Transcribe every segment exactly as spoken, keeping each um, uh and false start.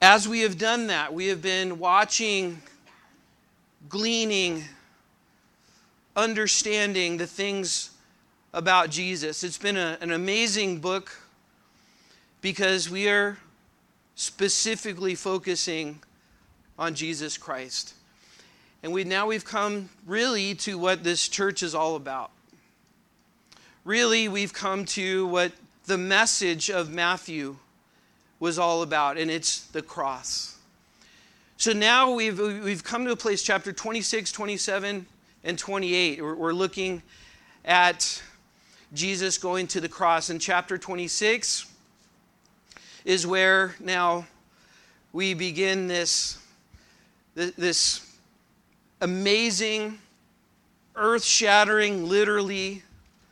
as we have done that, we have been watching, gleaning, understanding the things about Jesus. It's been a, an amazing book because we are specifically focusing on Jesus Christ. And we now we've come really to what this church is all about. Really, we've come to what the message of Matthew was all about, and it's the cross. So now we've we've come to a place, chapter twenty-six, twenty-seven, and twenty-eight. We're, we're looking at Jesus going to the cross. And chapter twenty-six is where now we begin this, this amazing, earth-shattering, literally,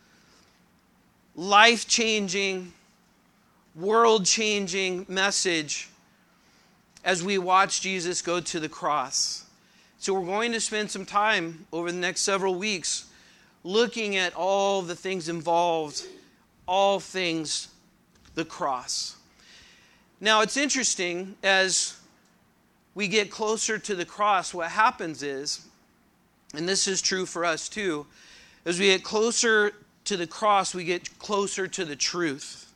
life-changing, world-changing message as we watch Jesus go to the cross. So we're going to spend some time over the next several weeks looking at all the things involved, all things the cross. Now it's interesting, as we get closer to the cross, what happens is, and this is true for us too, as we get closer to the cross, we get closer to the truth.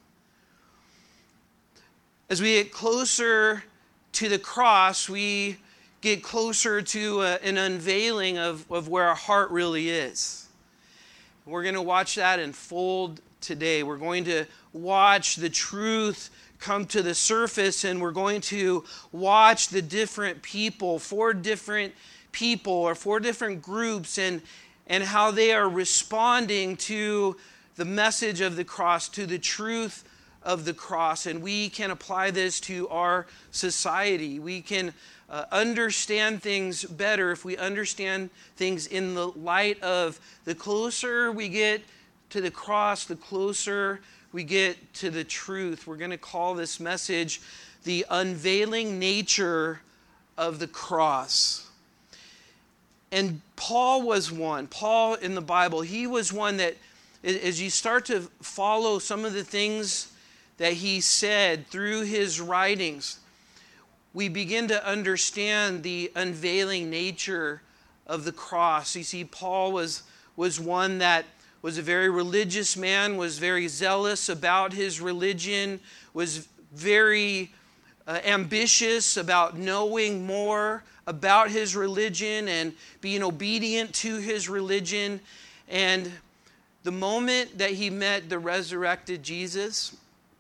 As we get closer to the cross, we get closer to a, an unveiling of, of where our heart really is. We're going to watch that unfold today. We're going to watch the truth come to the surface, and we're going to watch the different people, four different people or four different groups, and, and how they are responding to the message of the cross, to the truth of the cross. And we can apply this to our society. We can uh, understand things better if we understand things in the light of the closer we get to the cross, the closer we get to the truth. We're going to call this message the unveiling nature of the cross. And Paul was one. Paul in the Bible, he was one that, as you start to follow some of the things that he said through his writings, we begin to understand the unveiling nature of the cross. You see, Paul was, was one that was a very religious man, was very zealous about his religion, was very uh, ambitious about knowing more about his religion and being obedient to his religion. And the moment that he met the resurrected Jesus,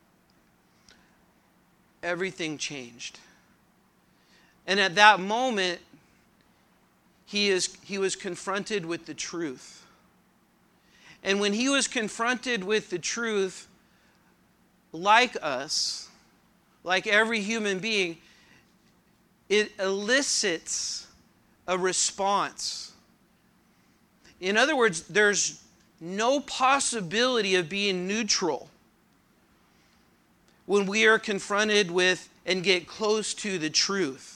everything changed. And at that moment, he is he was confronted with the truth. And when he was confronted with the truth, like us, like every human being, it elicits a response. In other words, there's no possibility of being neutral when we are confronted with and get close to the truth.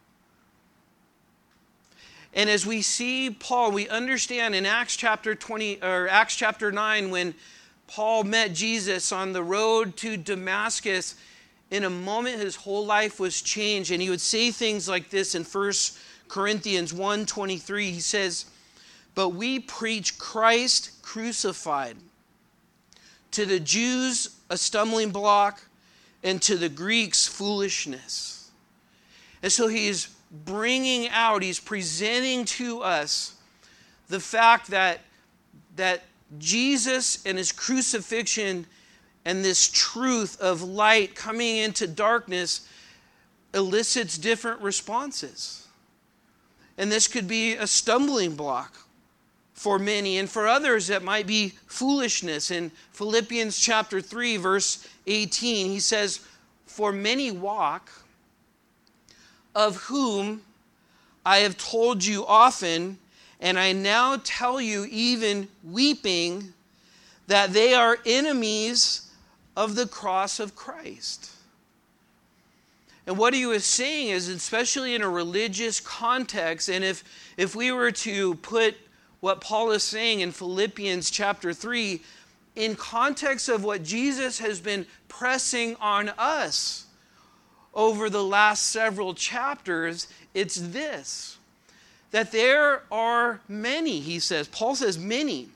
And as we see Paul, we understand in Acts chapter twenty or Acts chapter nine, when Paul met Jesus on the road to Damascus, in a moment his whole life was changed. And he would say things like this in First Corinthians one twenty-three. He says, "But we preach Christ crucified, to the Jews a stumbling block, and to the Greeks foolishness." And so he is bringing out, he's presenting to us the fact that, that Jesus and his crucifixion and this truth of light coming into darkness elicits different responses. And this could be a stumbling block for many, and for others that might be foolishness. In Philippians chapter three, verse eighteen, he says, "For many walk, of whom I have told you often, and I now tell you even weeping, that they are enemies of the cross of Christ." And what he was saying is, especially in a religious context, and if, if we were to put what Paul is saying in Philippians chapter three in context of what Jesus has been pressing on us over the last several chapters, it's this, that there are many, he says, Paul says many.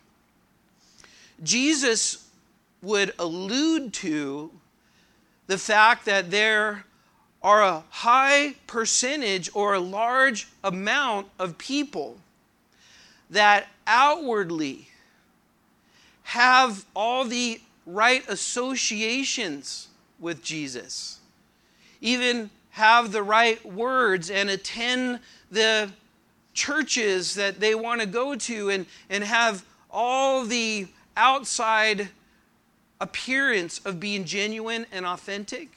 Jesus would allude to the fact that there are a high percentage or a large amount of people that outwardly have all the right associations with Jesus, even have the right words and attend the churches that they want to go to and, and have all the outside appearance of being genuine and authentic.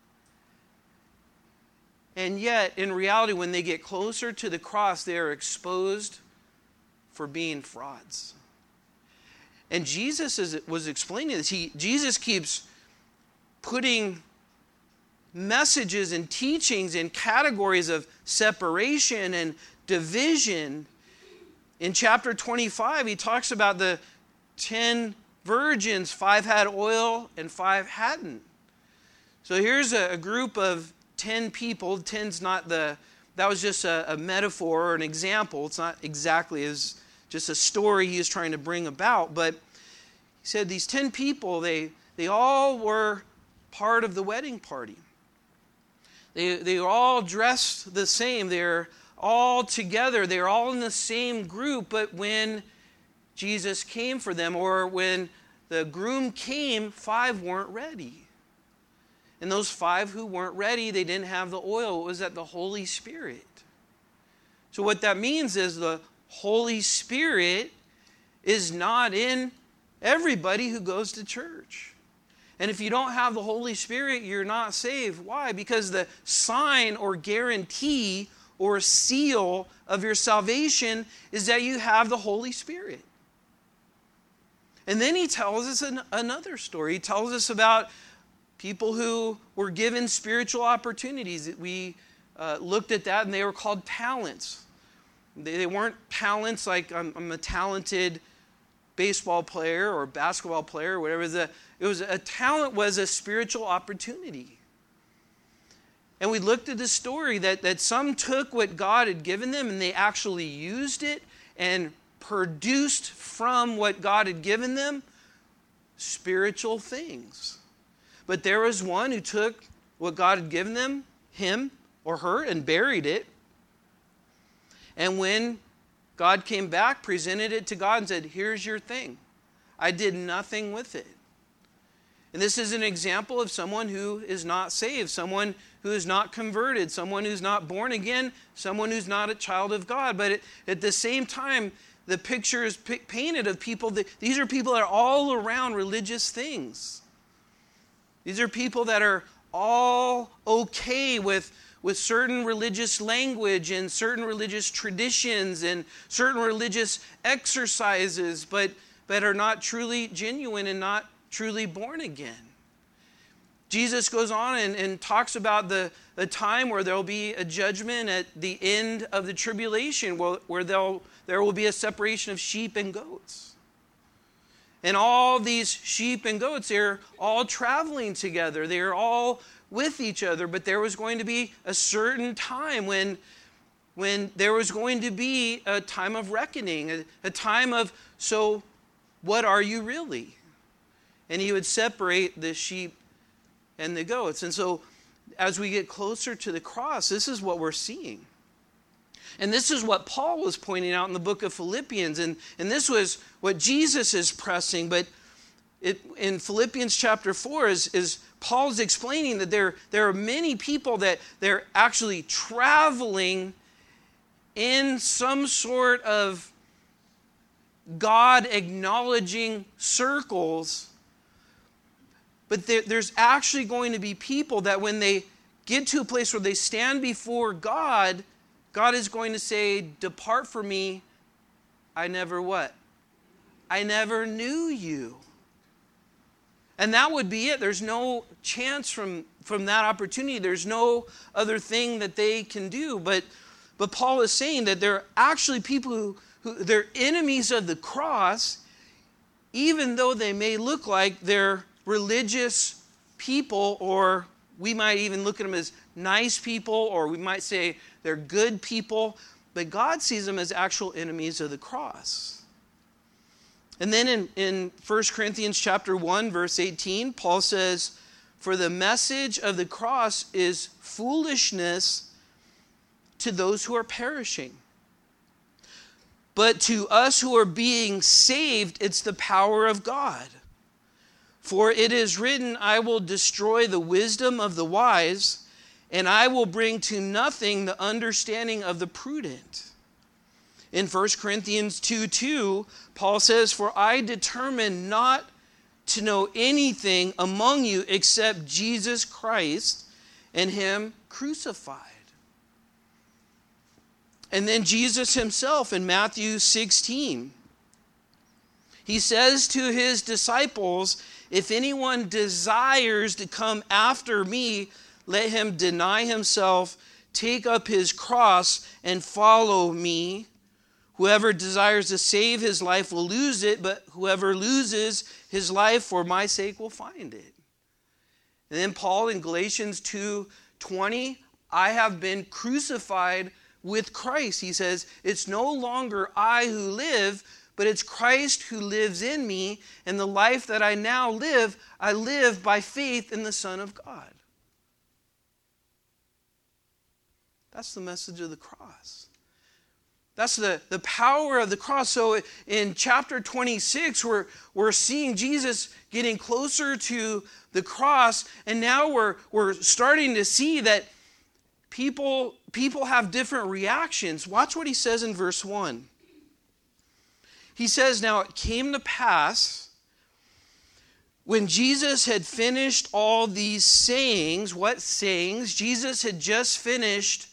And yet, in reality, when they get closer to the cross, they are exposed for being frauds. And Jesus is, was explaining this. He, Jesus keeps putting messages and teachings in categories of separation and division. In chapter twenty-five, he talks about the ten virgins, five had oil and five hadn't. So here's a, a group of ten people. Ten's not the, that was just a, a metaphor or an example. It's not exactly as just a story he was trying to bring about. But he said these ten people, they, they all were part of the wedding party. They, they were all dressed the same. They're all together. They're all in the same group. But when Jesus came for them, or when the groom came, five weren't ready. And those five who weren't ready, they didn't have the oil. It was at the Holy Spirit. So what that means is the Holy Spirit is not in everybody who goes to church. And if you don't have the Holy Spirit, you're not saved. Why? Because the sign or guarantee or seal of your salvation is that you have the Holy Spirit. And then he tells us an, another story. He tells us about people who were given spiritual opportunities. We uh, looked at that, and they were called talents. They, they weren't talents like I'm, I'm a talented baseball player or basketball player or whatever. The, it was a talent was a spiritual opportunity. And we looked at the story that, that some took what God had given them and they actually used it and produced from what God had given them spiritual things. But there was one who took what God had given them, him or her, and buried it. And when God came back, presented it to God and said, here's your thing. I did nothing with it. And this is an example of someone who is not saved, someone who is not converted, someone who's not born again, someone who's not a child of God. But at the same time, the picture is painted of people that these are people that are all around religious things. These are people that are all okay with, with certain religious language and certain religious traditions and certain religious exercises, but, but are not truly genuine and not truly born again. Jesus goes on and, and talks about the, the time where there will be a judgment at the end of the tribulation, where, where there will be a separation of sheep and goats. And all these sheep and goats, they're all traveling together. They're all with each other. But there was going to be a certain time when, when there was going to be a time of reckoning, a, a time of, so what are you really? And he would separate the sheep and the goats. And so as we get closer to the cross, this is what we're seeing. And this is what Paul was pointing out in the book of Philippians. And, and this was what Jesus is pressing. But it, in Philippians chapter four is, is Paul's explaining that there, there are many people that they're actually traveling in some sort of God acknowledging circles. But there, there's actually going to be people that when they get to a place where they stand before God, God is going to say, depart from me, I never what? I never knew you. And that would be it. There's no chance from, from that opportunity. There's no other thing that they can do. But, but Paul is saying that there are actually people who, who they're enemies of the cross, even though they may look like they're religious people or we might even look at them as nice people, or we might say they're good people, but God sees them as actual enemies of the cross. And then in, in First Corinthians chapter one, verse eighteen, Paul says, "For the message of the cross is foolishness to those who are perishing. But to us who are being saved, it's the power of God. For it is written, I will destroy the wisdom of the wise, and I will bring to nothing the understanding of the prudent." In First Corinthians two two, Paul says, "For I determined not to know anything among you except Jesus Christ and him crucified." And then Jesus himself in Matthew sixteen, he says to his disciples, "If anyone desires to come after me, let him deny himself, take up his cross, and follow me. Whoever desires to save his life will lose it, but whoever loses his life for my sake will find it." And then Paul in Galatians two twenty, "I have been crucified with Christ." He says, "It's no longer I who live, but it's Christ who lives in me, and the life that I now live, I live by faith in the Son of God." That's the message of the cross. That's the, the power of the cross. So in chapter twenty-six, we're, we're seeing Jesus getting closer to the cross, and now we're, we're starting to see that people, people have different reactions. Watch what he says in verse one. He says, "Now it came to pass, when Jesus had finished all these sayings," what sayings? Jesus had just finished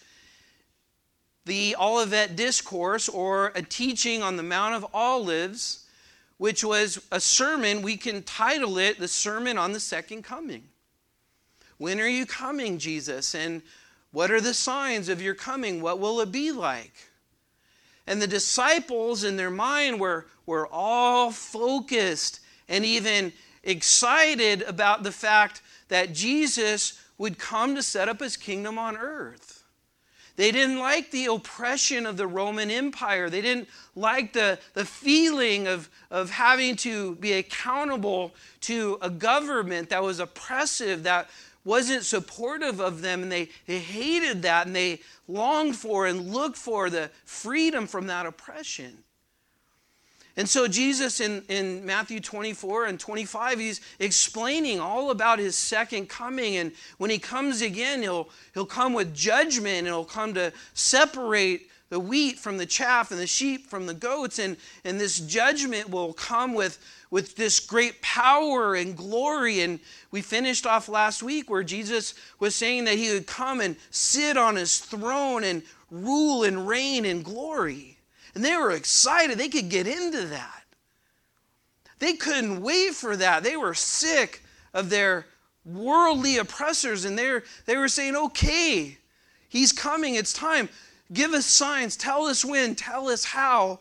the Olivet Discourse, or a teaching on the Mount of Olives, which was a sermon. We can title it the Sermon on the Second Coming. When are you coming, Jesus? And what are the signs of your coming? What will it be like? And the disciples in their mind were, were all focused and even excited about the fact that Jesus would come to set up his kingdom on earth. They didn't like the oppression of the Roman Empire. They didn't like the, the feeling of, of having to be accountable to a government that was oppressive, that wasn't supportive of them, and they, they hated that, and they longed for and looked for the freedom from that oppression. And so Jesus in, in Matthew twenty-four and twenty-five, he's explaining all about his second coming. And when he comes again, he'll, he'll come with judgment, and he'll come to separate the wheat from the chaff and the sheep from the goats. And, and this judgment will come with, with this great power and glory. And we finished off last week where Jesus was saying that he would come and sit on his throne and rule and reign in glory. And they were excited. They could get into that. They couldn't wait for that. They were sick of their worldly oppressors, and they they were saying, "Okay, he's coming. It's time. Give us signs. Tell us when. Tell us how."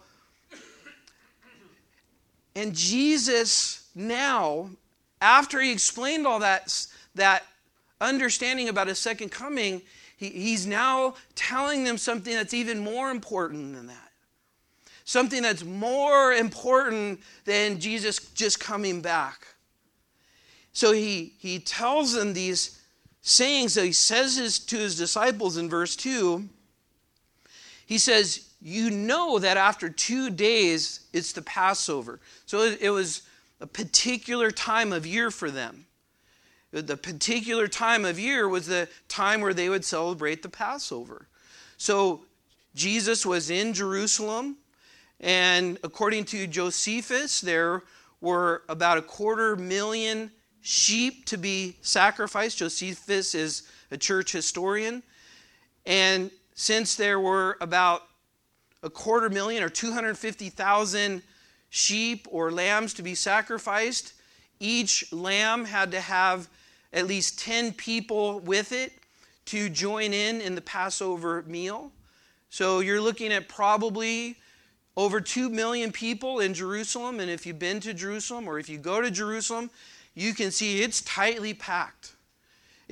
And Jesus now, after he explained all that, that understanding about his second coming, he, he's now telling them something that's even more important than that. Something that's more important than Jesus just coming back. So he, he tells them these sayings that he says his, to his disciples in verse two. He says, "You know that after two days it's the Passover." So it, it was a particular time of year for them. The particular time of year was the time where they would celebrate the Passover. So Jesus was in Jerusalem. And according to Josephus, there were about a quarter million sheep to be sacrificed. Josephus is a church historian. And since there were about a quarter million or two hundred fifty thousand sheep or lambs to be sacrificed, each lamb had to have at least ten people with it to join in in the Passover meal. So you're looking at probably over two million people in Jerusalem, and if you've been to Jerusalem or if you go to Jerusalem, you can see it's tightly packed.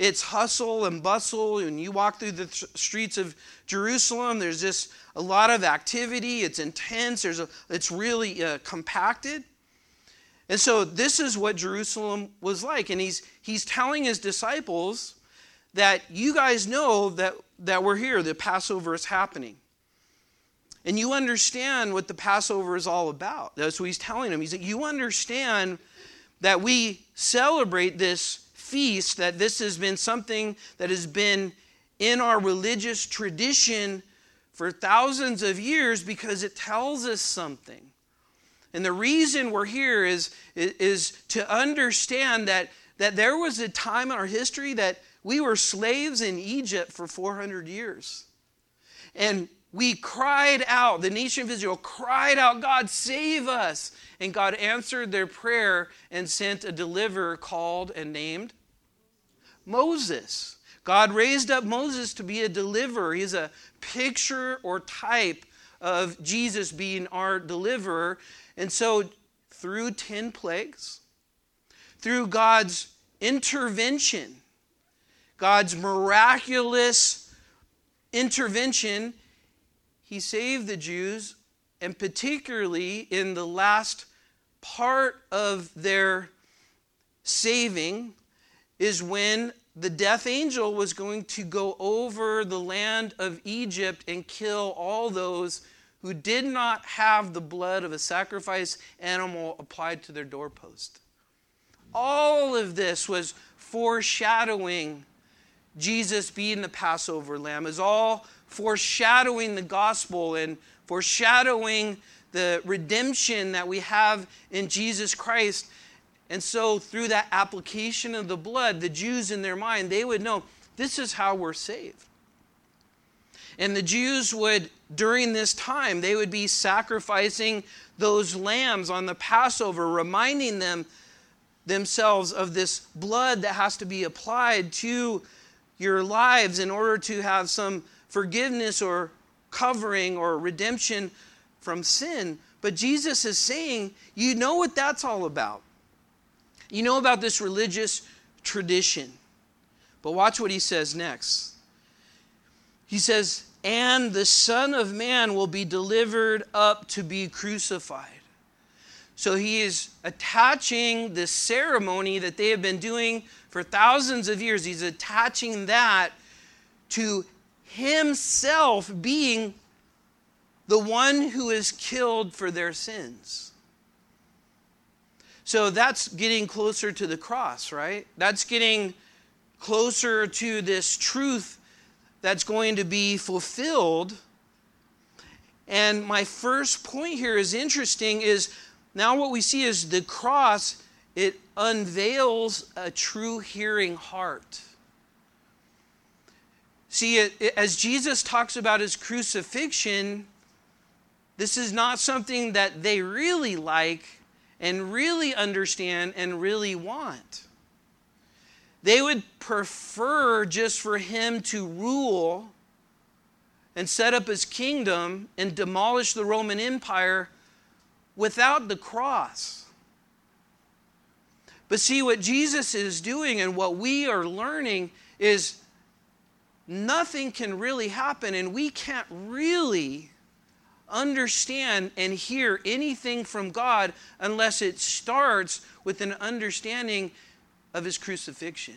It's hustle and bustle. When you walk through the th- streets of Jerusalem, there's just a lot of activity. It's intense. There's a, it's really uh, compacted. And so this is what Jerusalem was like. And he's he's telling his disciples that you guys know that, that we're here. The Passover is happening. And you understand what the Passover is all about. That's what he's telling them. He's like, you understand that we celebrate this feast, that this has been something that has been in our religious tradition for thousands of years because it tells us something. And the reason we're here is, is to understand that, that there was a time in our history that we were slaves in Egypt for four hundred years. And we cried out, the nation of Israel cried out, God, save us. And God answered their prayer and sent a deliverer called and named Moses. God raised up Moses to be a deliverer. He's a picture or type of Jesus being our deliverer. And so through ten plagues, through God's intervention, God's miraculous intervention, he saved the Jews, and particularly in the last part of their saving is when the death angel was going to go over the land of Egypt and kill all those who did not have the blood of a sacrifice animal applied to their doorpost. All of this was foreshadowing Jesus being the Passover lamb. Is all foreshadowing the gospel and foreshadowing the redemption that we have in Jesus Christ. And so through that application of the blood, the Jews in their mind, they would know this is how we're saved. And the Jews would, during this time, they would be sacrificing those lambs on the Passover, reminding them themselves of this blood that has to be applied to your lives in order to have some forgiveness or covering or redemption from sin. But Jesus is saying, you know what that's all about. You know about this religious tradition. But watch what he says next. He says, and the Son of Man will be delivered up to be crucified. So he is attaching this ceremony that they have been doing for thousands of years. He's attaching that to himself being the one who is killed for their sins. So that's getting closer to the cross, right? That's getting closer to this truth that's going to be fulfilled. And my first point here is interesting is now what we see is the cross, it unveils a true hearing heart. See, it, it, as Jesus talks about his crucifixion, this is not something that they really like and really understand and really want. They would prefer just for him to rule and set up his kingdom and demolish the Roman Empire without the cross. But see, what Jesus is doing and what we are learning is nothing can really happen, and we can't really understand and hear anything from God unless it starts with an understanding of his crucifixion.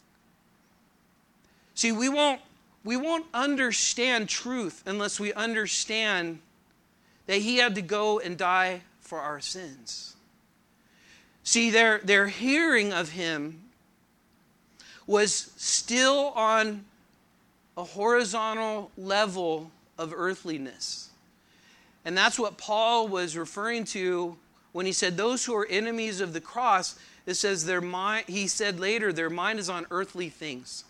See, we won't, we won't understand truth unless we understand that he had to go and die for our sins. See, their, their hearing of him was still on a horizontal level of earthliness. And that's what Paul was referring to when he said those who are enemies of the cross, it says their mind, he said later, their mind is on earthly things.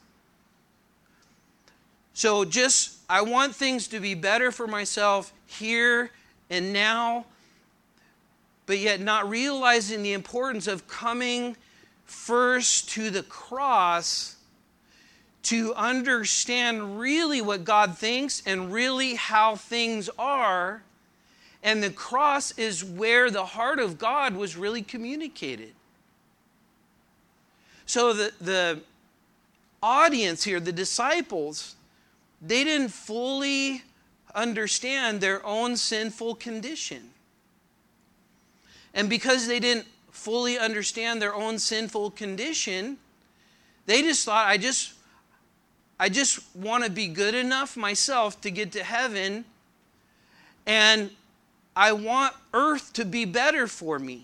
So just, I want things to be better for myself here and now, but yet not realizing the importance of coming first to the cross to understand really what God thinks and really how things are. And the cross is where the heart of God was really communicated. So the, the audience here, the disciples, they didn't fully understand their own sinful condition. And because they didn't fully understand their own sinful condition, they just thought, I just, I just want to be good enough myself to get to heaven, and I want earth to be better for me.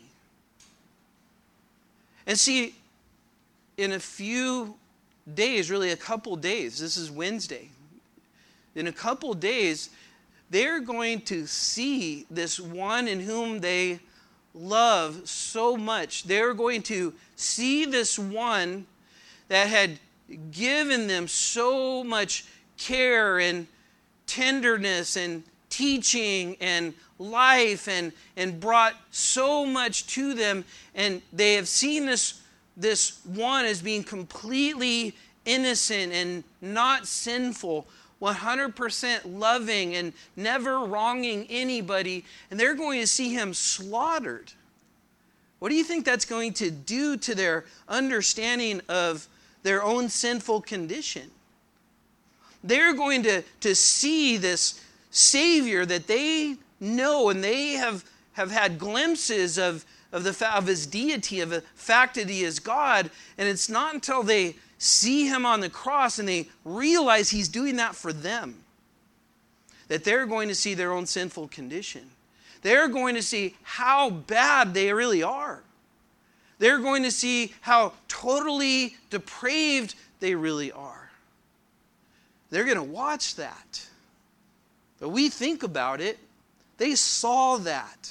And see, in a few days, really a couple days, this is Wednesday, in a couple days, they're going to see this one in whom they love so much. They're going to see this one that had given them so much care and tenderness and teaching and life and, and brought so much to them. And they have seen this, this one as being completely innocent and not sinful, one hundred percent loving and never wronging anybody. And they're going to see him slaughtered. What do you think that's going to do to their understanding of their own sinful condition? They're going to, to see this Savior that they know, and they have, have had glimpses of, of, the, of his deity, of the fact that he is God. And it's not until they see him on the cross and they realize he's doing that for them that they're going to see their own sinful condition. They're going to see how bad they really are. They're going to see how totally depraved they really are. They're going to watch that. But we think about it, they saw that.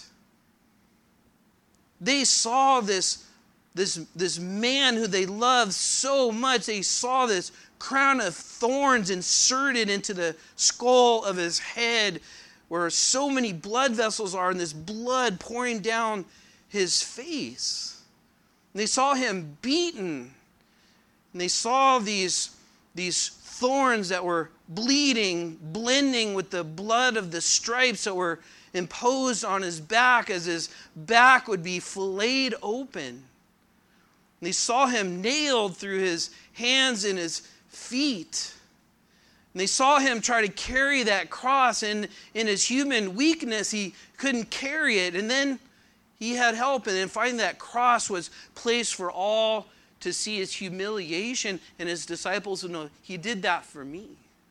They saw this, this, this man who they loved so much. They saw this crown of thorns inserted into the skull of his head, where so many blood vessels are, and this blood pouring down his face. And they saw him beaten. And they saw these, these thorns that were bleeding, blending with the blood of the stripes that were imposed on his back as his back would be filleted open. And they saw him nailed through his hands and his feet. And they saw him try to carry that cross, and in his human weakness, he couldn't carry it. And then he had help, and then finally that cross was placed for all to see his humiliation, and his disciples would know, he did that for me.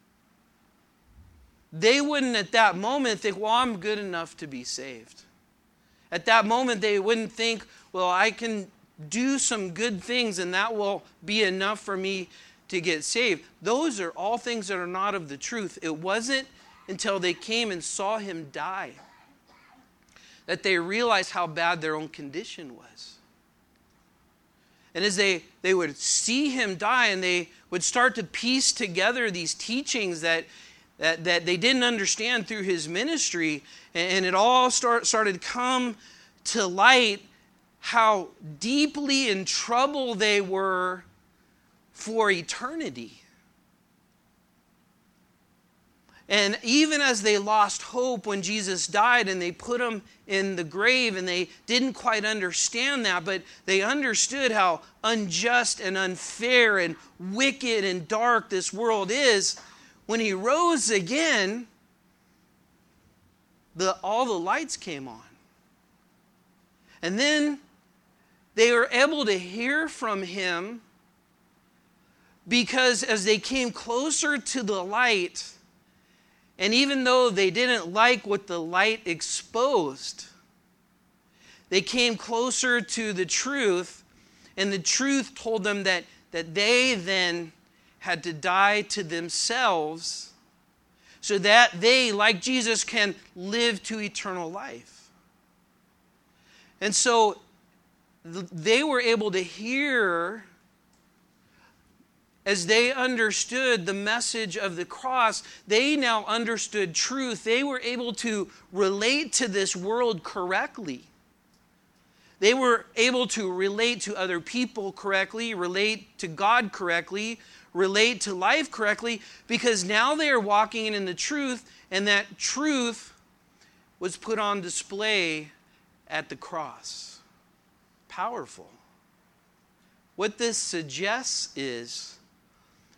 They wouldn't at that moment think, well, I'm good enough to be saved. At that moment, they wouldn't think, well, I can do some good things and that will be enough for me to get saved. Those are all things that are not of the truth. It wasn't until they came and saw him die that they realized how bad their own condition was. And as they, they would see him die, and they would start to piece together these teachings that, that, that they didn't understand through his ministry, and it all start, started to come to light how deeply in trouble they were for eternity. And even as they lost hope when Jesus died and they put him in the grave, and they didn't quite understand that, but they understood how unjust and unfair and wicked and dark this world is, when he rose again, the, all the lights came on. And then they were able to hear from him, because as they came closer to the light, and even though they didn't like what the light exposed, they came closer to the truth, and the truth told them that, that they then had to die to themselves so that they, like Jesus, can live to eternal life. And so they were able to hear, as they understood the message of the cross, they now understood truth. They were able to relate to this world correctly. They were able to relate to other people correctly, relate to God correctly, relate to life correctly, because now they are walking in the truth, and that truth was put on display at the cross. Powerful. What this suggests is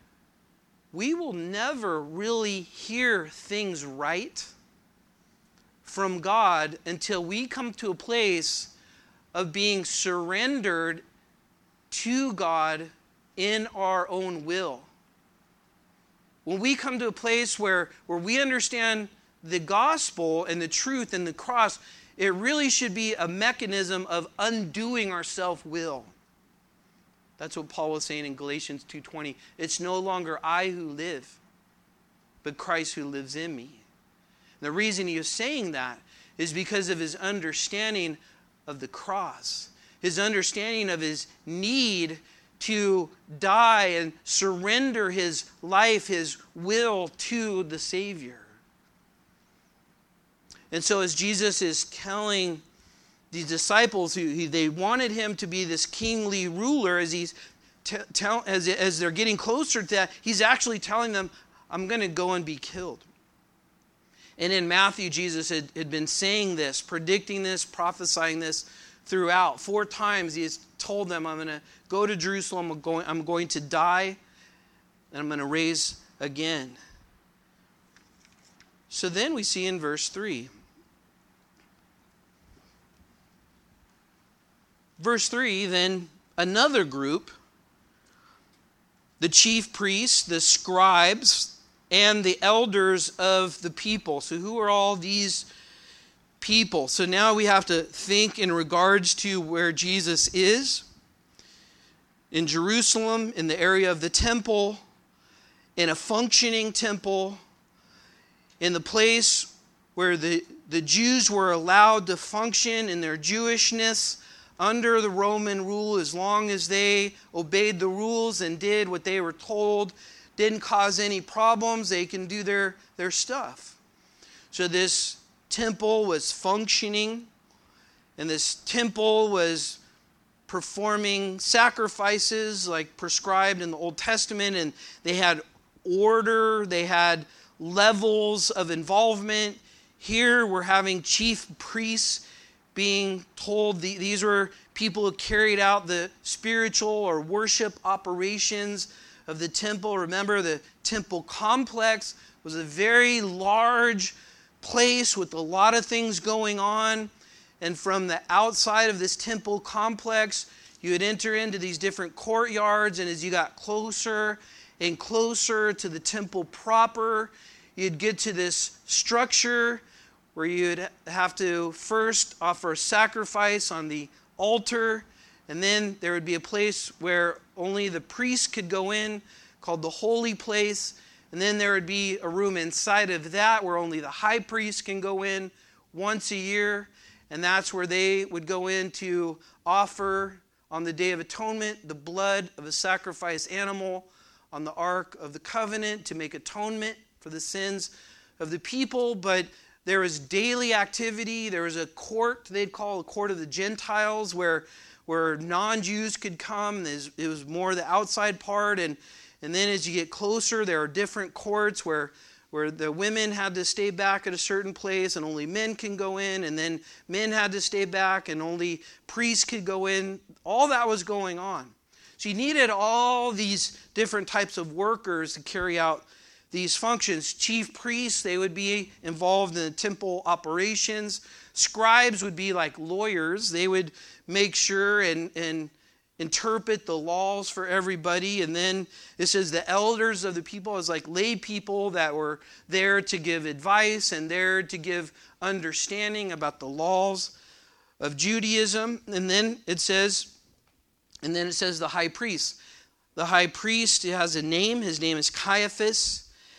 we will never really hear things right from God until we come to a place of being surrendered to God in our own will. When we come to a place where, where we understand the gospel and the truth and the cross, it really should be a mechanism of undoing our self-will. That's what Paul was saying in Galatians two twenty. It's no longer I who live, but Christ who lives in me. And the reason he is saying that is because of his understanding of the cross, his understanding of his need to die and surrender his life, his will to the Savior. And so as Jesus is telling these disciples who he, they wanted him to be this kingly ruler, as he's t- tell, as, as they're getting closer to that, he's actually telling them, I'm going to go and be killed. And in Matthew, Jesus had, had been saying this, predicting this, prophesying this throughout. Four times he has told them, I'm going to go to Jerusalem, I'm going, I'm going to die, and I'm going to raise again. So then we see in verse three. Verse three, then another group, the chief priests, the scribes, and the elders of the people. So who are all these people? So now we have to think in regards to where Jesus is. In Jerusalem, in the area of the temple, in a functioning temple, in the place where the, the Jews were allowed to function in their Jewishness under the Roman rule, as long as they obeyed the rules and did what they were told, didn't cause any problems, they can do their, their stuff. So this temple was functioning, and this temple was performing sacrifices like prescribed in the Old Testament, and they had order, they had levels of involvement. Here we're having chief priests being told the, these were people who carried out the spiritual or worship operations of the temple. Remember, the temple complex was a very large place with a lot of things going on. And from the outside of this temple complex, you would enter into these different courtyards. And as you got closer and closer to the temple proper, you'd get to this structure where you'd have to first offer a sacrifice on the altar, and then there would be a place where only the priest could go in, called the holy place, and then there would be a room inside of that where only the high priest can go in once a year, and that's where they would go in to offer on the Day of Atonement the blood of a sacrificed animal on the Ark of the Covenant to make atonement for the sins of the people. But there was daily activity. There was a court they'd call a court of the Gentiles where, where non-Jews could come. It was more the outside part. And, and then as you get closer, there are different courts where, where the women had to stay back at a certain place and only men can go in. And then men had to stay back and only priests could go in. All that was going on. So you needed all these different types of workers to carry out these functions. Chief priests, they would be involved in the temple operations. Scribes would be like lawyers. They would make sure and, and interpret the laws for everybody. And then it says the elders of the people is like lay people that were there to give advice and there to give understanding about the laws of Judaism. And then it says, and then it says the high priest. The high priest has a name. His name is Caiaphas.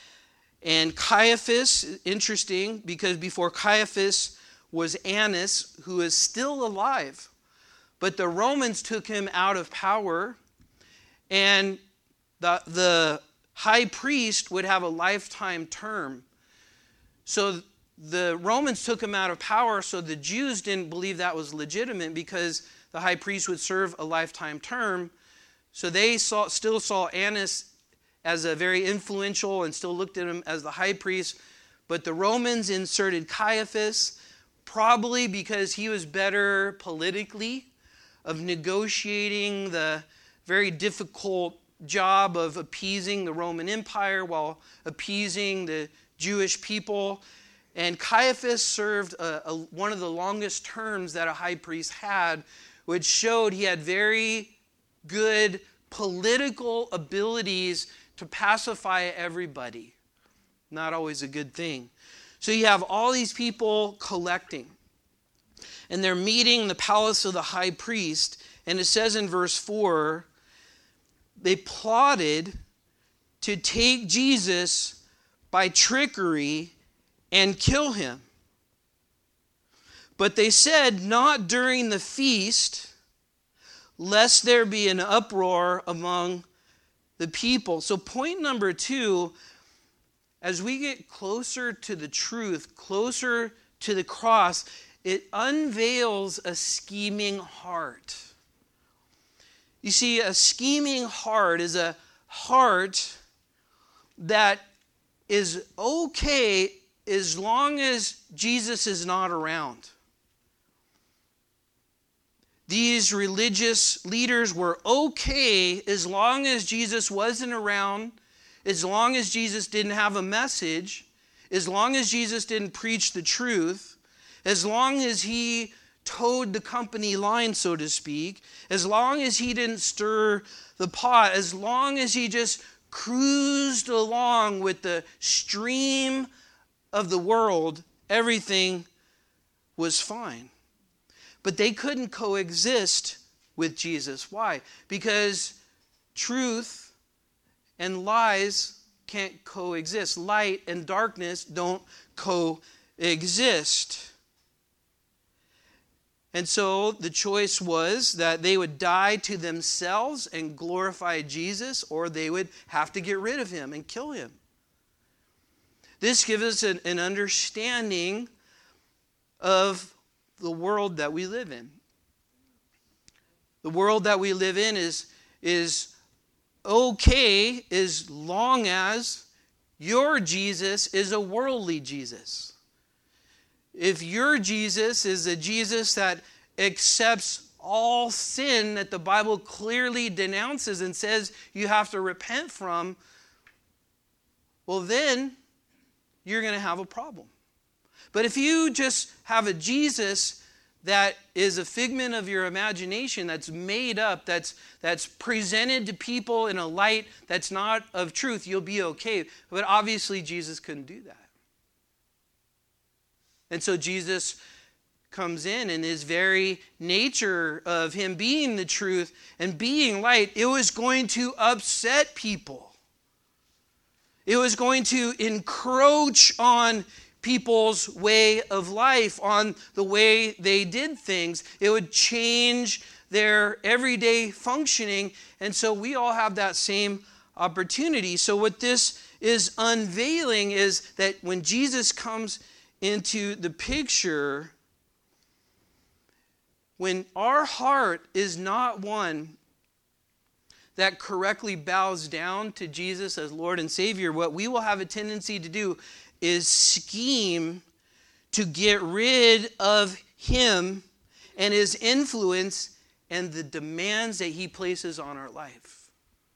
And Caiaphas, interesting, because before Caiaphas was Annas, who is still alive. But the Romans took him out of power, and the, the high priest would have a lifetime term. So the Romans took him out of power, so the Jews didn't believe that was legitimate because the high priest would serve a lifetime term. So they saw, still saw Annas as a very influential and still looked at him as the high priest. But the Romans inserted Caiaphas, probably because he was better politically of negotiating the very difficult job of appeasing the Roman Empire while appeasing the Jewish people. And Caiaphas served a, a, one of the longest terms that a high priest had, which showed he had very good political abilities to pacify everybody. Not always a good thing. So you have all these people collecting. And they're meeting in the palace of the high priest. And it says in verse four, they plotted to take Jesus by trickery and kill him. But they said, not during the feast, lest there be an uproar among the people. So point number two, as we get closer to the truth, closer to the cross, it unveils a scheming heart. You see, a scheming heart is a heart that is okay as long as Jesus is not around. These religious leaders were okay as long as Jesus wasn't around, as long as Jesus didn't have a message, as long as Jesus didn't preach the truth, as long as he towed the company line, so to speak, as long as he didn't stir the pot, as long as he just cruised along with the stream of the world, everything was fine. But they couldn't coexist with Jesus. Why? Because truth and lies can't coexist. Light and darkness don't coexist. And so the choice was that they would die to themselves and glorify Jesus, or they would have to get rid of him and kill him. This gives us an, an understanding of the world that we live in. The world that we live in is, is okay as long as your Jesus is a worldly Jesus. If your Jesus is a Jesus that accepts all sin that the Bible clearly denounces and says you have to repent from, well then you're going to have a problem. But if you just have a Jesus that is a figment of your imagination, that's made up, that's, that's presented to people in a light that's not of truth, you'll be okay. But obviously Jesus couldn't do that. And so Jesus comes in, and his very nature of him being the truth and being light, it was going to upset people. It was going to encroach on people's way of life, on the way they did things. It would change their everyday functioning. And so we all have that same opportunity. So what this is unveiling is that when Jesus comes into the picture, when our heart is not one that correctly bows down to Jesus as Lord and Savior, what we will have a tendency to do is scheme to get rid of him and his influence and the demands that he places on our life.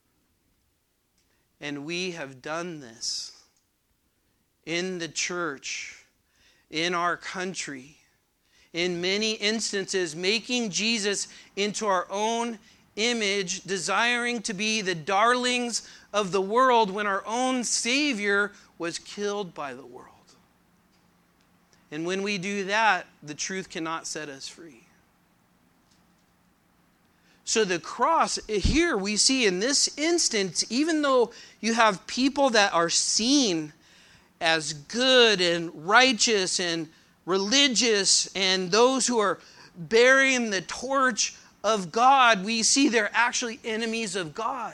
And we have done this in the church, in our country, in many instances, making Jesus into our own image, desiring to be the darlings of the world when our own Savior was killed by the world. And when we do that, the truth cannot set us free. So the cross, here we see in this instance, even though you have people that are seen as good and righteous and religious, and those who are bearing the torch of God, we see they're actually enemies of God.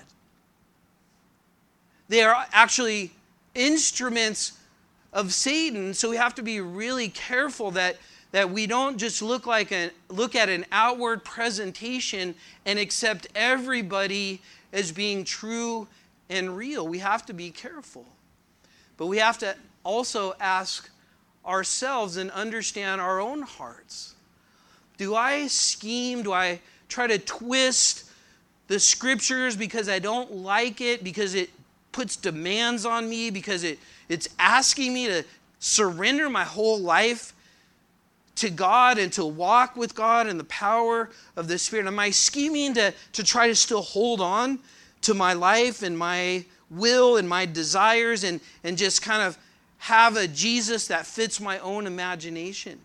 They are actually instruments of Satan. So we have to be really careful that, that we don't just look like a, look at an outward presentation and accept everybody as being true and real. We have to be careful. But we have to also ask ourselves and understand our own hearts. Do I scheme? Do I try to twist the scriptures because I don't like it, because it puts demands on me, because it, it's asking me to surrender my whole life to God and to walk with God in the power of the Spirit? Am I scheming to, to try to still hold on to my life and my will and my desires and, and just kind of have a Jesus that fits my own imagination?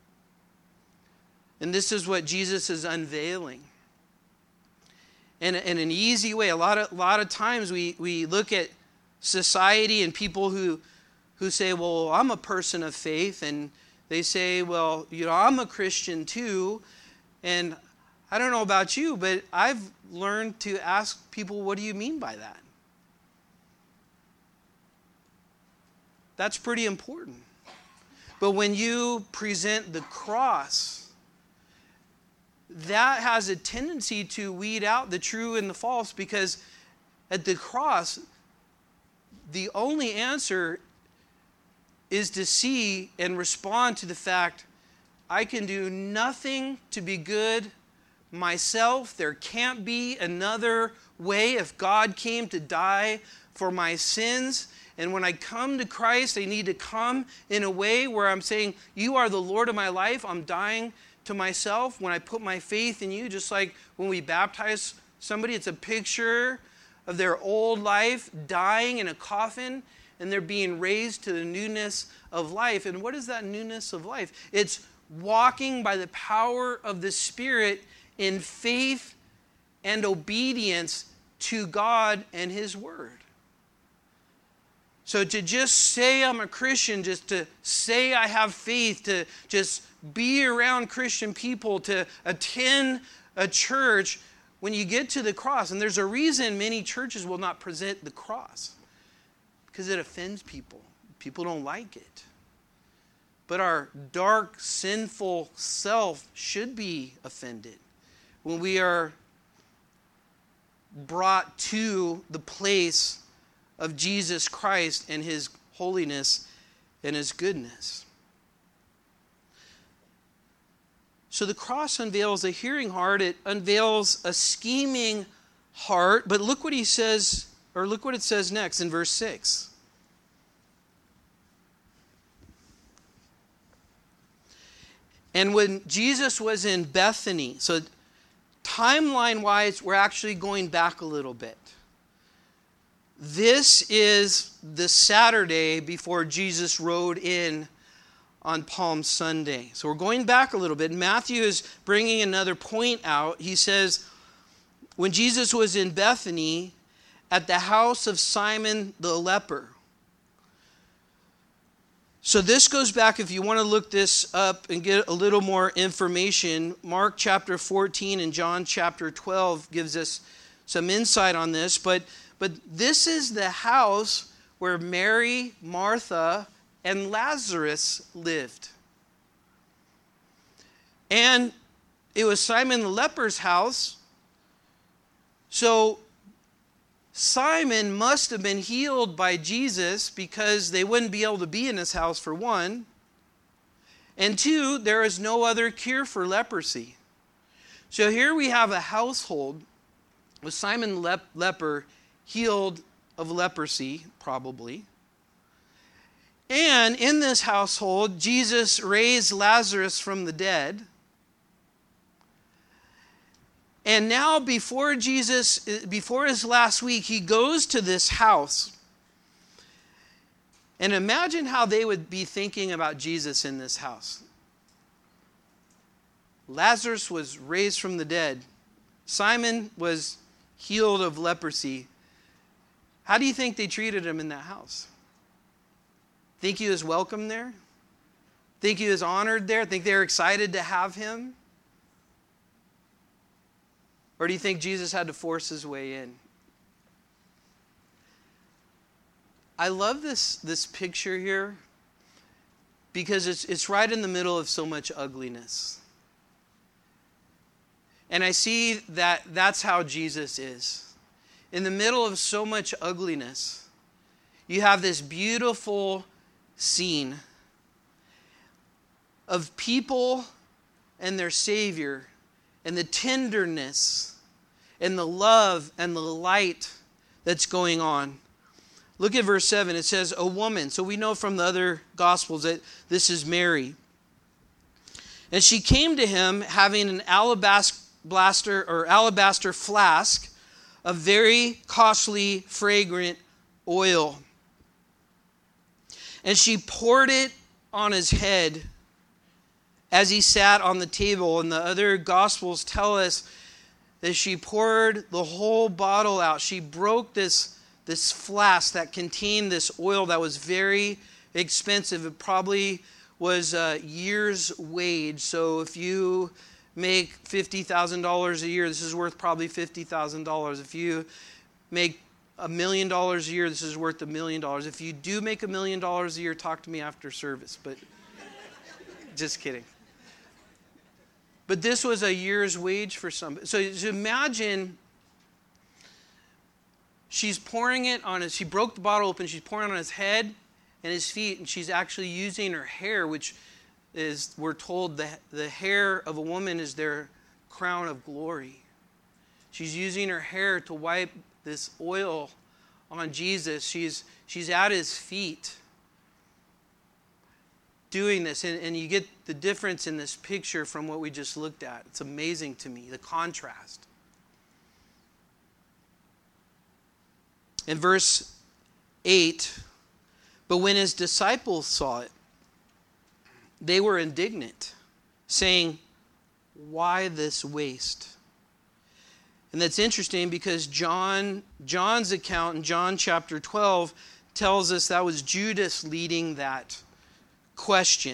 And this is what Jesus is unveiling. In, in an easy way, a lot of, a lot of times we, we look at society and people who, who say, well, I'm a person of faith, and they say, well, you know, I'm a Christian too. And I don't know about you, but I've learned to ask people, what do you mean by that? That's pretty important. But when you present the cross, that has a tendency to weed out the true and the false, because at the cross, the only answer is to see and respond to the fact, I can do nothing to be good myself. There can't be another way if God came to die for my sins. And when I come to Christ, I need to come in a way where I'm saying, you are the Lord of my life. I'm dying to myself when I put my faith in you. Just like when we baptize somebody, it's a picture of their old life dying in a coffin, and they're being raised to the newness of life. And what is that newness of life? It's walking by the power of the Spirit in faith and obedience to God and His Word. So to just say I'm a Christian, just to say I have faith, to just be around Christian people, to attend a church, when you get to the cross, and there's a reason many churches will not present the cross, because it offends people. People don't like it. But our dark, sinful self should be offended when we are brought to the place of Jesus Christ and His holiness and His goodness. So the cross unveils a hearing heart. It unveils a scheming heart. But look what he says, or look what it says next in verse six. And when Jesus was in Bethany, so timeline-wise, we're actually going back a little bit. This is the Saturday before Jesus rode in on Palm Sunday. So we're going back a little bit. Matthew is bringing another point out. He says, when Jesus was in Bethany at the house of Simon the leper. So this goes back, if you want to look this up and get a little more information, Mark chapter fourteen and John chapter twelve gives us some insight on this. But, but this is the house where Mary, Martha, and Lazarus lived. And it was Simon the leper's house. So Simon must have been healed by Jesus, because they wouldn't be able to be in his house, for one. And two, there is no other cure for leprosy. So here we have a household with Simon the lep- leper healed of leprosy, probably. And in this household, Jesus raised Lazarus from the dead. And now before Jesus, before his last week, he goes to this house. And imagine how they would be thinking about Jesus in this house. Lazarus was raised from the dead. Simon was healed of leprosy. How do you think they treated him in that house? Think he was welcome there? Think he was honored there? Think they were excited to have him? Or do you think Jesus had to force his way in? I love this, this picture here because it's, it's right in the middle of so much ugliness. And I see that that's how Jesus is. In the middle of so much ugliness, you have this beautiful scene of people and their Savior, and the tenderness and the love and the light that's going on. Look at verse seven. It says, a woman. So we know from the other Gospels that this is Mary. And she came to him having an alabaster or alabaster flask of very costly, fragrant oil. And she poured it on his head as he sat on the table. And the other Gospels tell us that she poured the whole bottle out. She broke this, this flask that contained this oil that was very expensive. It probably was a year's wage. So if you make fifty thousand dollars a year, this is worth probably fifty thousand dollars. If you make a million dollars a year, this is worth a million dollars. If you do make a million dollars a year, talk to me after service. But just kidding. But this was a year's wage for somebody. So imagine she's pouring it on his, she broke the bottle open, she's pouring it on his head and his feet, and she's actually using her hair, which is, we're told, the, the hair of a woman is their crown of glory. She's using her hair to wipe this oil on Jesus. She's, she's at his feet doing this. And, and you get the difference in this picture from what we just looked at. It's amazing to me, the contrast. In verse eight, but when his disciples saw it, they were indignant, saying, why this waste? And that's interesting because John, John's account in John chapter twelve tells us that was Judas leading that question.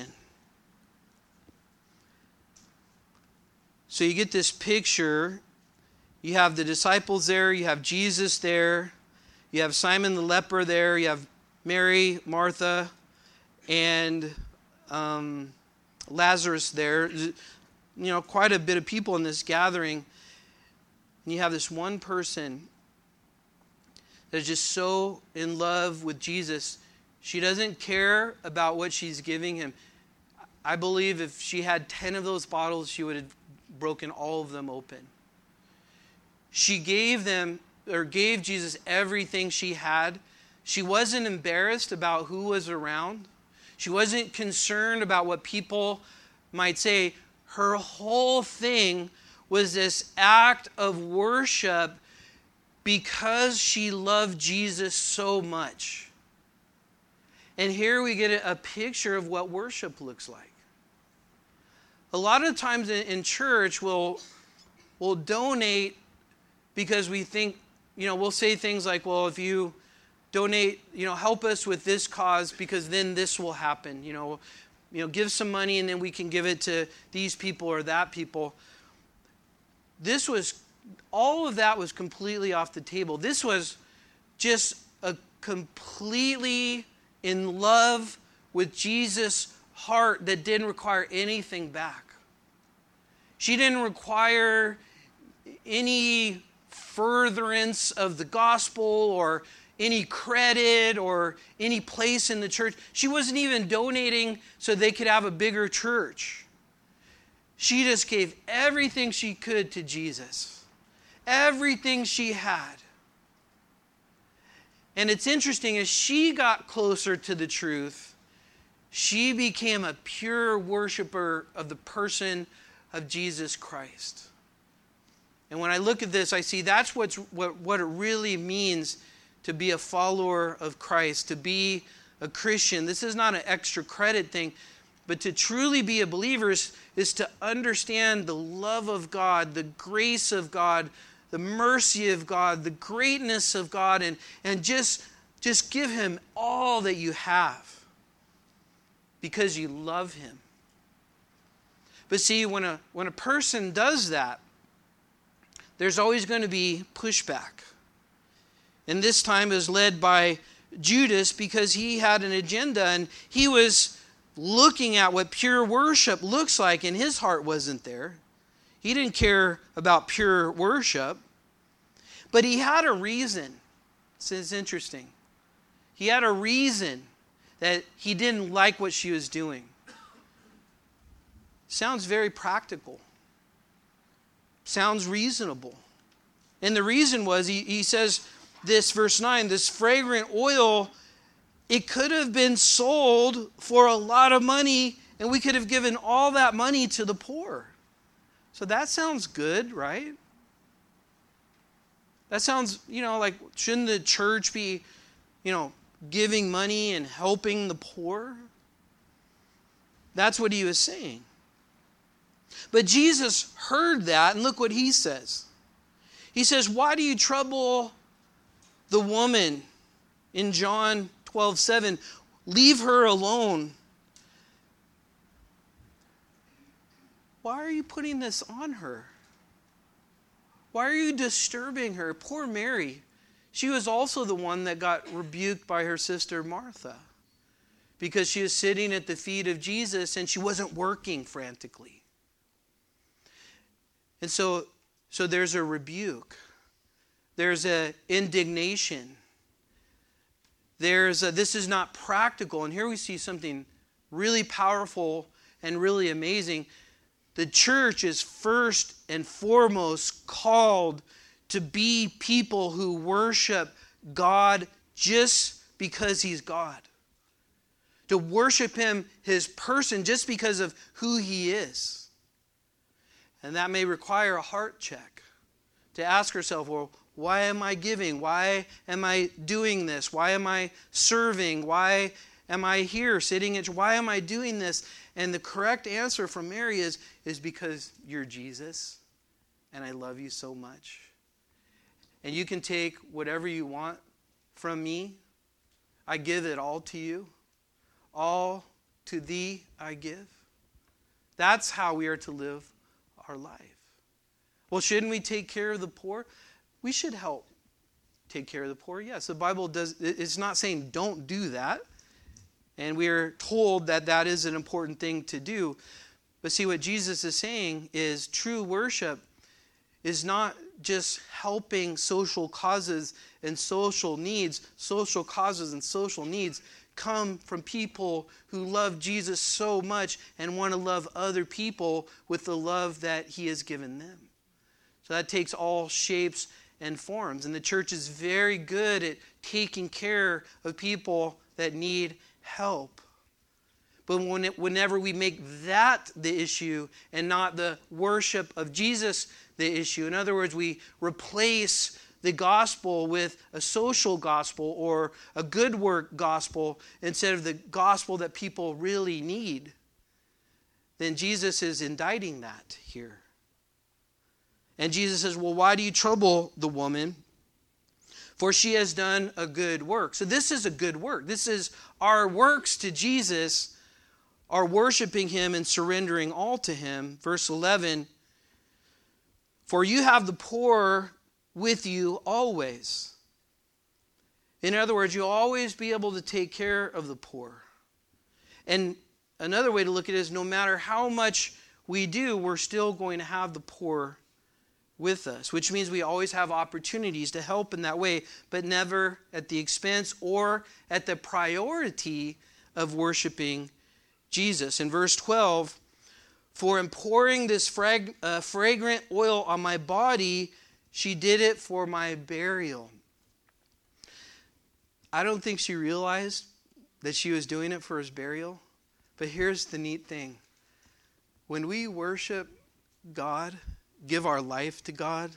So you get this picture. You have the disciples there. You have Jesus there. You have Simon the leper there. You have Mary, Martha, and um, Lazarus there. You know, quite a bit of people in this gathering. And you have this one person that is just so in love with Jesus. She doesn't care about what she's giving him. I believe if she had ten of those bottles, she would have broken all of them open. She gave them, or gave Jesus everything she had. She wasn't embarrassed about who was around. She wasn't concerned about what people might say. Her whole thing was this act of worship because she loved Jesus so much. And here we get a picture of what worship looks like. A lot of times in church, we'll, we'll donate because we think, you know, we'll say things like, well, if you donate, you know, help us with this cause because then this will happen. You know, you know, give some money and then we can give it to these people or that people. This was, all of that was completely off the table. This was just a completely in love with Jesus' heart that didn't require anything back. She didn't require any furtherance of the gospel or any credit or any place in the church. She wasn't even donating so they could have a bigger church. She just gave everything she could to Jesus. Everything she had. And it's interesting, as she got closer to the truth, she became a pure worshiper of the person of Jesus Christ. And when I look at this, I see that's what's, what, what it really means to be a follower of Christ, to be a Christian. This is not an extra credit thing, but to truly be a believer is, is to understand the love of God, the grace of God, the mercy of God, the greatness of God, and, and just, just give him all that you have because you love him. But see, when a, when a person does that, there's always going to be pushback. And this time is led by Judas because he had an agenda and he was looking at what pure worship looks like, and his heart wasn't there. He didn't care about pure worship. But he had a reason. So it's interesting. He had a reason that he didn't like what she was doing. Sounds very practical. Sounds reasonable. And the reason was, he, he says this, verse nine, this fragrant oil, it could have been sold for a lot of money, and we could have given all that money to the poor. So that sounds good, right? That sounds, you know, like, shouldn't the church be, you know, giving money and helping the poor? That's what he was saying. But Jesus heard that, and look what he says. He says, why do you trouble the woman? In John twelve seven, leave her alone. Why are you putting this on her? Why are you disturbing her? Poor Mary. She was also the one that got rebuked by her sister Martha, because she was sitting at the feet of Jesus and she wasn't working frantically. And so, so there's a rebuke. There's an indignation. There's a, this is not practical. And here we see something really powerful and really amazing. The church is first and foremost called to be people who worship God just because he's God. To worship him, his person, just because of who he is. And that may require a heart check. To ask yourself, well, why am I giving? Why am I doing this? Why am I serving? Why am I here sitting at, why am I doing this? And the correct answer from Mary is, is because you're Jesus and I love you so much. And you can take whatever you want from me. I give it all to you. All to thee I give. That's how we are to live our life. Well, shouldn't we take care of the poor? We should help take care of the poor. Yes, the Bible does. It's not saying don't do that. And we are told that that is an important thing to do. But see, what Jesus is saying is true worship is not just helping social causes and social needs. Social causes and social needs come from people who love Jesus so much and want to love other people with the love that he has given them. So that takes all shapes and forms. And the church is very good at taking care of people that need help. But when it, whenever we make that the issue and not the worship of Jesus the issue, in other words, we replace the gospel with a social gospel or a good work gospel instead of the gospel that people really need, then Jesus is indicting that here. And Jesus says, well, why do you trouble the woman? For she has done a good work. So this is a good work. This is our works to Jesus are worshiping him and surrendering all to him. Verse eleven, for you have the poor with you always. In other words, you'll always be able to take care of the poor. And another way to look at it is no matter how much we do, we're still going to have the poor with us, which means we always have opportunities to help in that way, but never at the expense or at the priority of worshiping Jesus. In verse twelve, for in pouring this frag- uh, fragrant oil on my body, she did it for my burial. I don't think she realized that she was doing it for his burial, but here's the neat thing. When we worship God, give our life to God,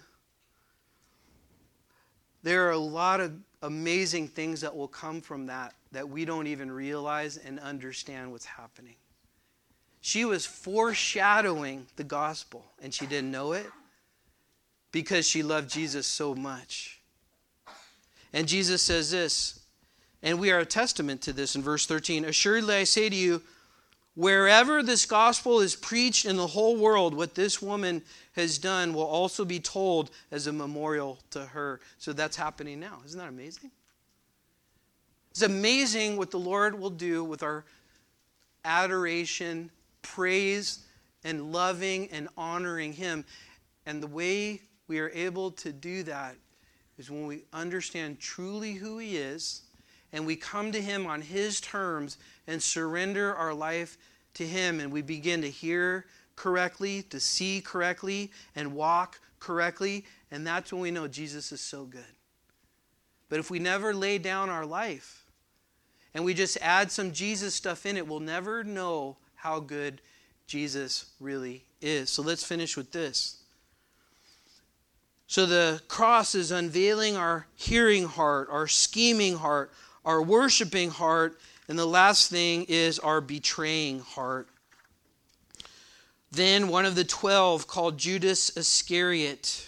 there are a lot of amazing things that will come from that that we don't even realize and understand what's happening. She was foreshadowing the gospel, and she didn't know it because she loved Jesus so much. And Jesus says this, and we are a testament to this in verse thirteen, assuredly I say to you, wherever this gospel is preached in the whole world, what this woman has done will also be told as a memorial to her. So that's happening now. Isn't that amazing? It's amazing what the Lord will do with our adoration, praise, and loving and honoring him. And the way we are able to do that is when we understand truly who he is and we come to him on his terms and surrender our life to him, and we begin to hear correctly, to see correctly, and walk correctly, and that's when we know Jesus is so good. But if we never lay down our life and we just add some Jesus stuff in it, we'll never know how good Jesus really is. So let's finish with this. So the cross is unveiling our hearing heart, our scheming heart, our worshiping heart, and the last thing is our betraying heart. Then one of the twelve, called Judas Iscariot,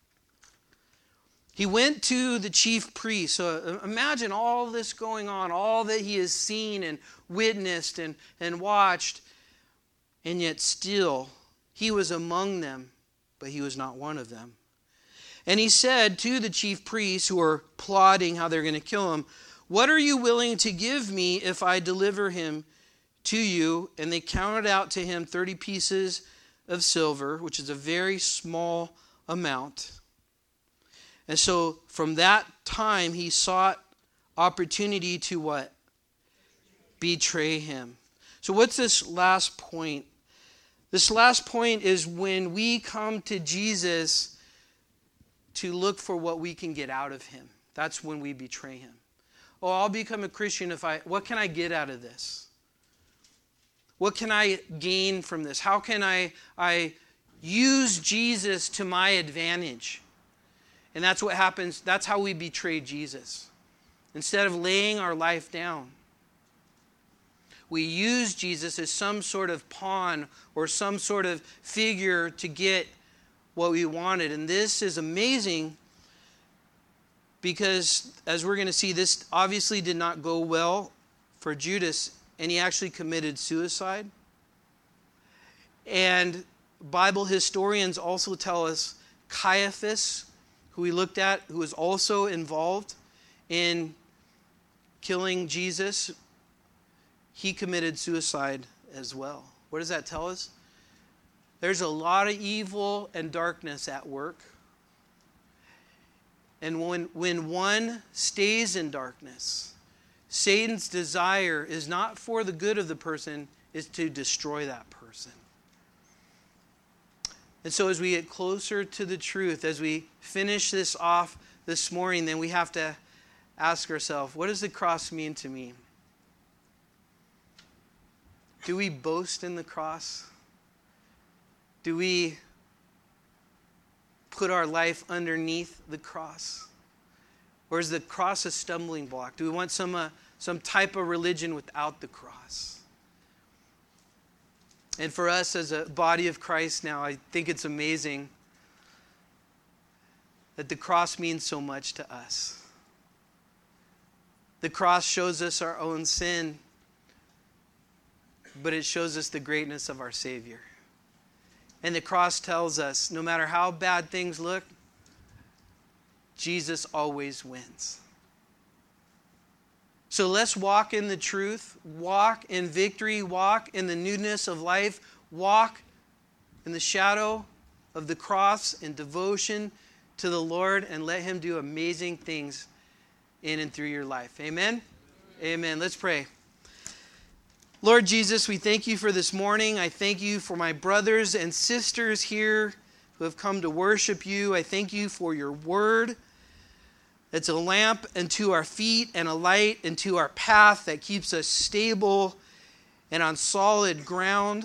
he went to the chief priest. So imagine all this going on, all that he has seen and witnessed and, and watched, and yet still he was among them, but he was not one of them. And he said to the chief priests who were plotting how they're going to kill him, "What are you willing to give me if I deliver him to you?" And they counted out to him thirty pieces of silver, which is a very small amount. And so from that time he sought opportunity to what? Betray him. So what's this last point? This last point is when we come to Jesus to look for what we can get out of him. That's when we betray him. Oh, I'll become a Christian if I, what can I get out of this? What can I gain from this? How can I, I use Jesus to my advantage? And that's what happens. That's how we betray Jesus. Instead of laying our life down, we use Jesus as some sort of pawn or some sort of figure to get what we wanted. And this is amazing because, as we're going to see, this obviously did not go well for Judas, and he actually committed suicide. And Bible historians also tell us Caiaphas, who we looked at, who was also involved in killing Jesus, he committed suicide as well. What does that tell us? There's a lot of evil and darkness at work. And when, when one stays in darkness, Satan's desire is not for the good of the person, is to destroy that person. And so as we get closer to the truth, as we finish this off this morning, then we have to ask ourselves, what does the cross mean to me? Do we boast in the cross? Do we put our life underneath the cross? Or is the cross a stumbling block? Do we want some, uh, some type of religion without the cross? And for us as a body of Christ now, I think it's amazing that the cross means so much to us. The cross shows us our own sin, but it shows us the greatness of our Savior. And the cross tells us, no matter how bad things look, Jesus always wins. So let's walk in the truth, walk in victory, walk in the newness of life, walk in the shadow of the cross in devotion to the Lord, and let him do amazing things in and through your life. Amen? Amen. Amen. Let's pray. Lord Jesus, we thank you for this morning. I thank you for my brothers and sisters here who have come to worship you. I thank you for your word. It's a lamp unto our feet and a light unto our path that keeps us stable and on solid ground.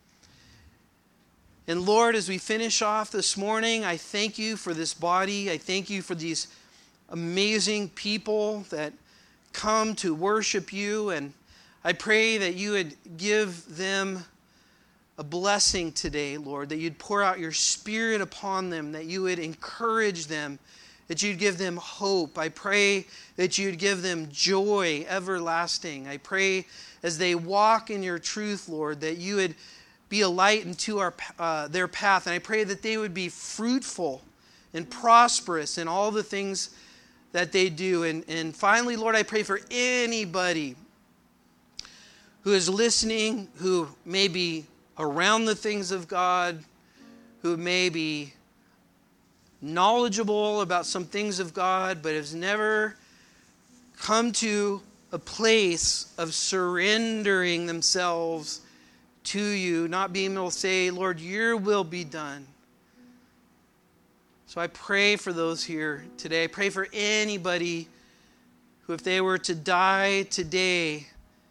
And Lord, as we finish off this morning, I thank you for this body. I thank you for these amazing people that come to worship you. And I pray that you would give them a blessing today, Lord, that you'd pour out your Spirit upon them, that you would encourage them, that you'd give them hope. I pray that you'd give them joy everlasting. I pray as they walk in your truth, Lord, that you would be a light into our, uh, their path. And I pray that they would be fruitful and prosperous in all the things that they do. And, and finally, Lord, I pray for anybody who is listening, who may be around the things of God, who may be knowledgeable about some things of God, but has never come to a place of surrendering themselves to you, not being able to say, Lord, your will be done. So I pray for those here today. I pray for anybody who, if they were to die today,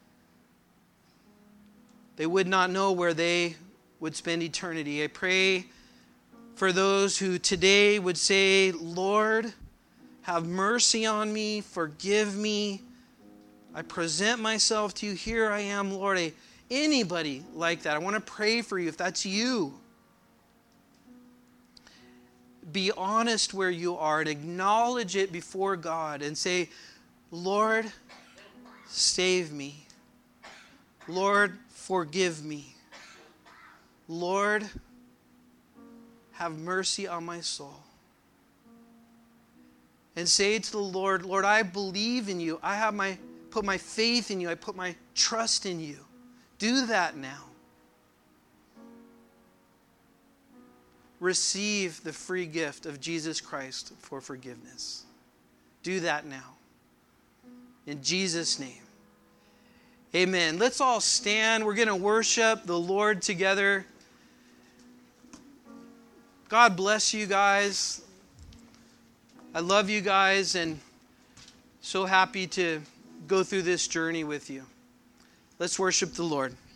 they would not know where they would spend eternity. I pray for those who today would say, Lord, have mercy on me, forgive me. I present myself to you. Here I am, Lord. I, anybody like that, I want to pray for you if that's you. Be honest where you are and acknowledge it before God and say, Lord, save me. Lord, forgive me. Lord, have mercy on my soul. And say to the Lord, Lord, I believe in you. I have my put my faith in you. I put my trust in you. Do that now. Receive the free gift of Jesus Christ for forgiveness. Do that now. In Jesus' name. Amen. Let's all stand. We're going to worship the Lord together. God bless you guys. I love you guys and so happy to go through this journey with you. Let's worship the Lord.